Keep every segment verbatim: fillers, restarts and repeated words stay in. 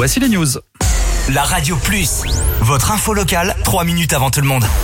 Voici les news. La Radio Plus, votre info locale, trois minutes avant tout le monde.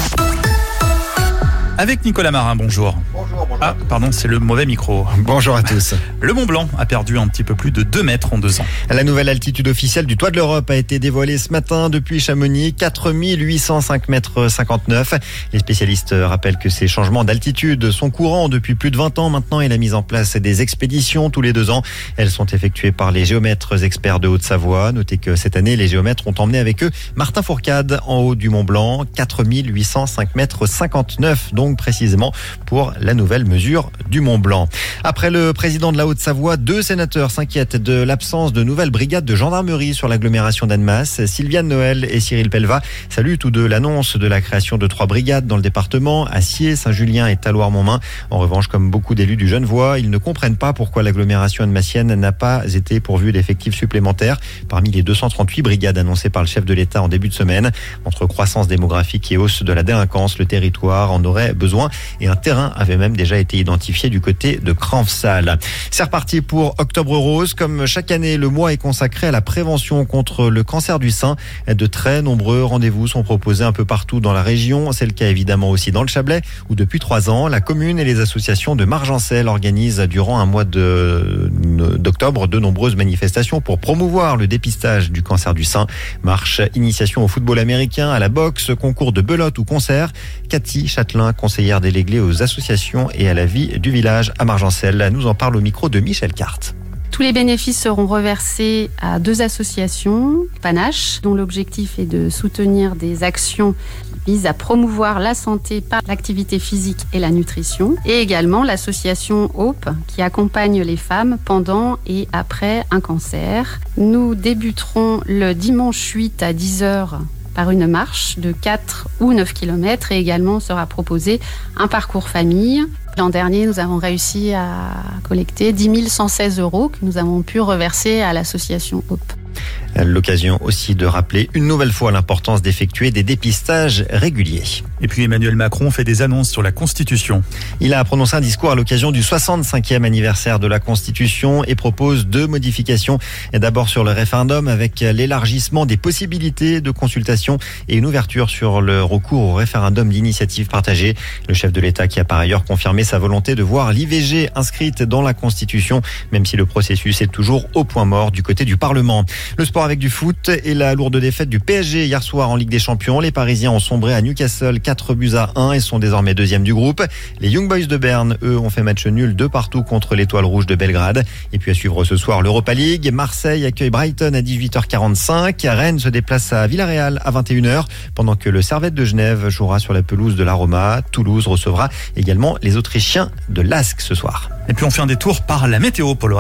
Avec Nicolas Marin, bonjour. Bonjour, bonjour. Ah, pardon, c'est le mauvais micro. Bonjour à tous. Le Mont Blanc a perdu un petit peu plus de deux mètres en deux ans. La nouvelle altitude officielle du toit de l'Europe a été dévoilée ce matin depuis Chamonix, quatre mille huit cent cinq mètres cinquante-neuf. Les spécialistes rappellent que ces changements d'altitude sont courants depuis plus de vingt ans maintenant et la mise en place des expéditions tous les deux ans. Elles sont effectuées par les géomètres experts de Haute-Savoie. Notez que cette année, les géomètres ont emmené avec eux Martin Fourcade en haut du Mont Blanc, quatre mille huit cent cinq mètres cinquante-neuf, donc précisément pour la nouvelle mesure du Mont Blanc. Après le président de la Haute-Savoie, deux sénateurs s'inquiètent de l'absence de nouvelles brigades de gendarmerie sur l'agglomération d'Annemasse. Sylviane Noël et Cyril Pellevat saluent tous deux l'annonce de la création de trois brigades dans le département, à Sciez, Saint-Julien et Talloires-Montmain. En revanche, comme beaucoup d'élus du Genevois, ils ne comprennent pas pourquoi l'agglomération annemassienne n'a pas été pourvue d'effectifs supplémentaires parmi les deux cent trente-huit brigades annoncées par le chef de l'État en début de semaine. Entre croissance démographique et hausse de la délinquance, le territoire en aurait besoin et un terrain avait même déjà été identifié du côté de Cranfsal. C'est reparti pour Octobre Rose. Comme chaque année, le mois est consacré à la prévention contre le cancer du sein. De très nombreux rendez-vous sont proposés un peu partout dans la région. C'est le cas évidemment aussi dans le Chablais, où depuis trois ans, la commune et les associations de Margencel organisent durant un mois de, d'octobre de nombreuses manifestations pour promouvoir le dépistage du cancer du sein. Marche, initiation au football américain, à la boxe, concours de belote ou concert. Cathy Châtelain, conseillère déléguée aux associations et à la vie du village à Margencel, nous en parle au micro de Michel Carte. Tous les bénéfices seront reversés à deux associations, Panache, dont l'objectif est de soutenir des actions qui visent à promouvoir la santé par l'activité physique et la nutrition, et également l'association Hope, qui accompagne les femmes pendant et après un cancer. Nous débuterons le dimanche huit à dix heures par une marche de quatre ou neuf kilomètres et également sera proposé un parcours famille. L'an dernier, nous avons réussi à collecter dix mille cent seize euros que nous avons pu reverser à l'association Hope. L'occasion aussi de rappeler une nouvelle fois l'importance d'effectuer des dépistages réguliers. Et puis Emmanuel Macron fait des annonces sur la Constitution. Il a prononcé un discours à l'occasion du soixante-cinquième anniversaire de la Constitution et propose deux modifications. Et d'abord sur le référendum avec l'élargissement des possibilités de consultation et une ouverture sur le recours au référendum d'initiative partagée. Le chef de l'État qui a par ailleurs confirmé sa volonté de voir l'I V G inscrite dans la Constitution, même si le processus est toujours au point mort du côté du Parlement. Le sport avec du foot et la lourde défaite du P S G hier soir en Ligue des Champions. Les Parisiens ont sombré à Newcastle quatre buts à un et sont désormais deuxième du groupe. Les Young Boys de Berne, eux, ont fait match nul de partout contre l'Étoile Rouge de Belgrade. Et puis à suivre ce soir l'Europa League. Marseille accueille Brighton à dix-huit heures quarante-cinq. Rennes se déplace à Villarreal à vingt et une heures pendant que le Servette de Genève jouera sur la pelouse de la Roma. Toulouse recevra également les Autrichiens de Lask ce soir. Et puis on fait un détour par la météo, Paul.